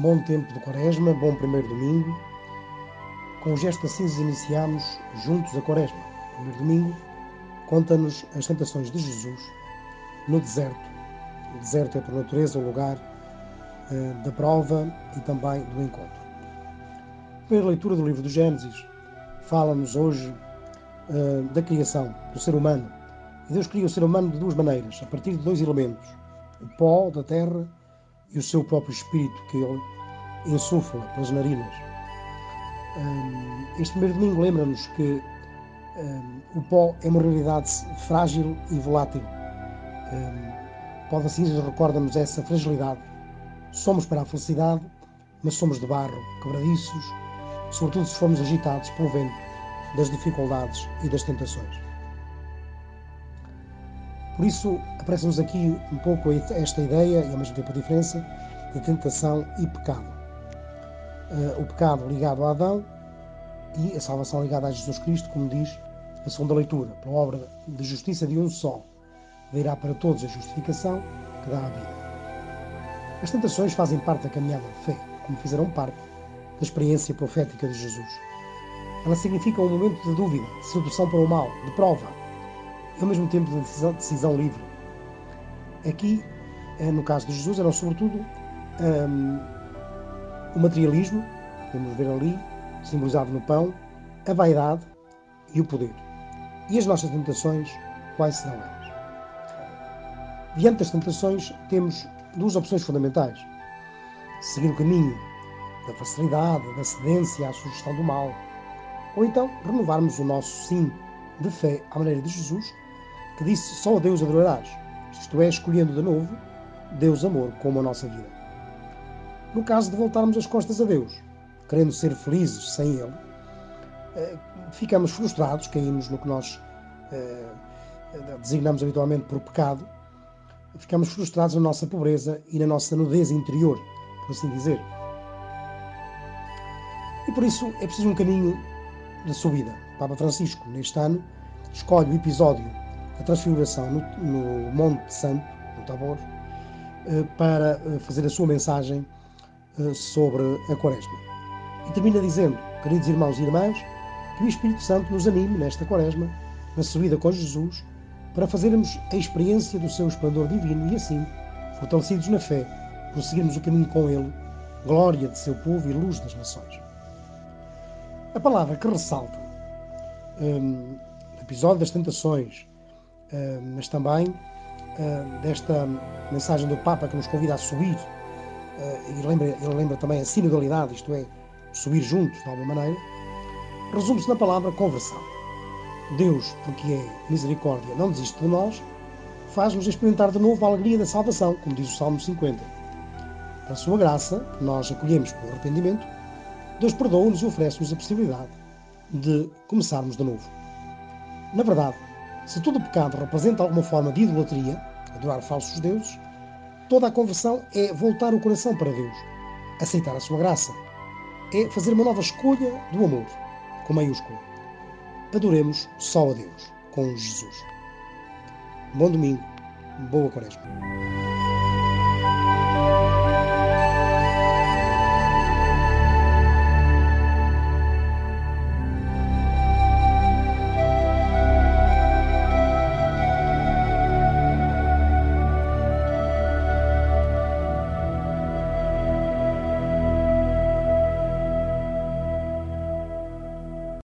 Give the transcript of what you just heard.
Bom tempo de Quaresma, bom primeiro domingo. Com o gesto de cinzas iniciamos juntos a Quaresma. O primeiro domingo conta-nos as tentações de Jesus no deserto. O deserto é por natureza o lugar da prova e também do encontro. A primeira leitura do livro do Gênesis fala-nos hoje da criação do ser humano. E Deus cria o ser humano de duas maneiras, a partir de dois elementos: o pó da terra e o seu próprio espírito que ele insufla pelas narinas. Este primeiro domingo lembra-nos que o pó é uma realidade frágil e volátil. Pó da cinza recorda-nos essa fragilidade. Somos para a felicidade, mas somos de barro, quebradiços, sobretudo se formos agitados pelo vento das dificuldades e das tentações. Por isso, aparece-nos aqui um pouco esta ideia, e ao mesmo tempo a diferença, de tentação e pecado. O pecado ligado a Adão e a salvação ligada a Jesus Cristo, como diz a segunda leitura. Pela obra de justiça de um só, virá para todos a justificação que dá a vida. As tentações fazem parte da caminhada de fé, como fizeram parte da experiência profética de Jesus. Elas significam um momento de dúvida, de sedução para o mal, de prova, e ao mesmo tempo de decisão livre. Aqui, no caso de Jesus, eram sobretudo o materialismo, podemos ver ali, simbolizado no pão, a vaidade e o poder. E as nossas tentações, quais serão elas? Diante das tentações, temos duas opções fundamentais: seguir o caminho da facilidade, da cedência à sugestão do mal, ou então renovarmos o nosso sim de fé à maneira de Jesus, que disse: só a Deus adorarás, isto é, escolhendo de novo Deus amor como a nossa vida. No caso de voltarmos as costas a Deus, querendo ser felizes sem Ele, ficamos frustrados, caímos no que nós designamos habitualmente por pecado, ficamos frustrados na nossa pobreza e na nossa nudez interior, por assim dizer. E por isso é preciso um caminho de subida. O Papa Francisco, neste ano, escolhe o episódio da Transfiguração no Monte Santo, no Tabor, para fazer a sua mensagem sobre a Quaresma. E termina dizendo: queridos irmãos e irmãs, que o Espírito Santo nos anime nesta Quaresma, na subida com Jesus, para fazermos a experiência do seu esplendor divino e assim, fortalecidos na fé, prosseguirmos o caminho com Ele, glória de seu povo e luz das nações. A palavra que ressalta no episódio das tentações, mas também desta mensagem do Papa que nos convida a subir, e ele lembra também a sinodalidade, isto é, subir juntos de alguma maneira, resume-se na palavra conversão. Deus, porque é misericórdia, não desiste de nós, faz-nos experimentar de novo a alegria da salvação, como diz o Salmo 50. Pela sua graça, que nós acolhemos pelo arrependimento, Deus perdoa-nos e oferece-nos a possibilidade de começarmos de novo. Na verdade, se todo pecado representa alguma forma de idolatria, adorar falsos deuses, toda a conversão é voltar o coração para Deus, aceitar a sua graça, é fazer uma nova escolha do amor, com maiúsculo. Adoremos só a Deus, com Jesus. Bom domingo, boa Quaresma.